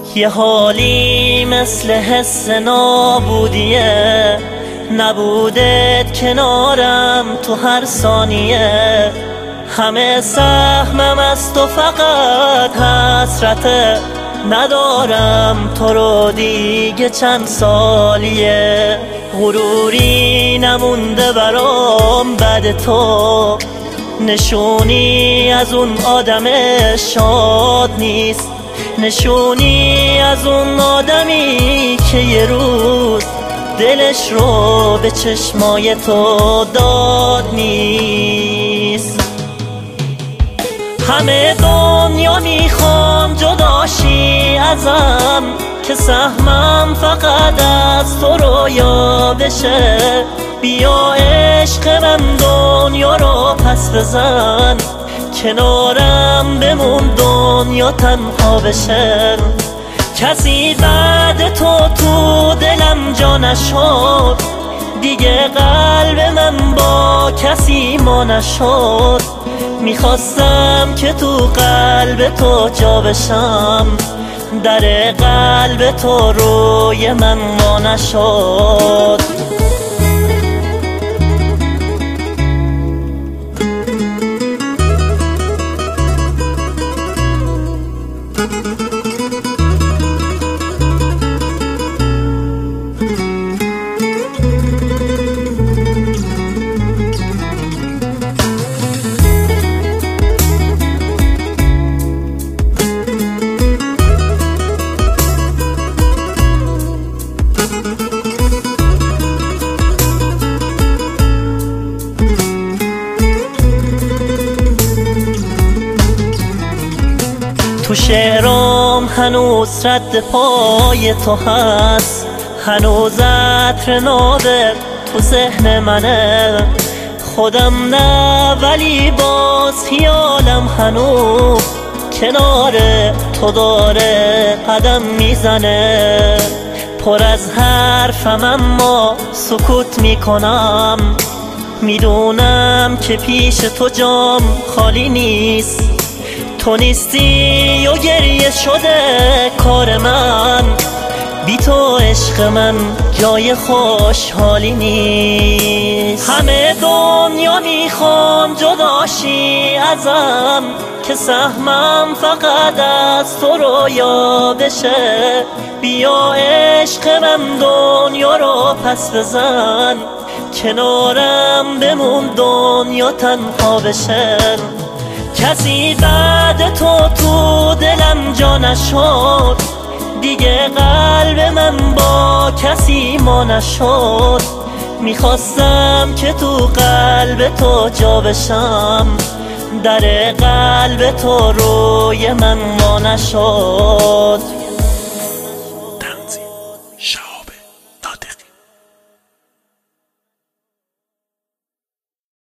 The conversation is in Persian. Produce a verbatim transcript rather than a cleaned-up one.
یه حالی مثل حس نابودیه، نبودت کنارم تو هر ثانیه. همه سهمم از تو فقط حسرته، ندارم تو رو دیگه چند سالیه. غروری نمونده برام بعد تو، نشونی از اون آدم شاد نیست، نشونی از اون آدمی که یه روز دلش رو به چشمای تو داد نیست. همه دنیا میخوام جداشی ازم، که سهمم فقط از تو رویا بشه. بیا عشق من دنیا رو پس بزن، کنارم بمون دنیا تنها بشه. کسی بعد تو تو دلم جا نشد، دیگه قلب من با کسی ما نشد. میخواستم که تو قلب تو جا بشم، در قلب تو روی من ما نشد. تو شعرام هنوز رد پای تو هست، هنوز عطر نابت تو ذهن منه. خودم نه ولی باز خیالم هنوز کنار تو داره قدم میزنه. پر از حرفم اما سکوت میکنم، میدونم که پیش تو جام خالی نیست. تو نیستی و گریه شده کار من، بی تو عشق من جای خوشحالی نیست. همه دنیا میخوام جداشی ازم، که سهمم فقط از تو رویا بشه. بیا عشق من دنیا رو پس بزن، کنارم بمون دنیا تنها بشه. کسی بعد تو تو دلم جا نشد، دیگه قلب من با کسی ما نشد. میخواستم که تو قلب تو جا بشم، در قلب تو روی من ما نشد.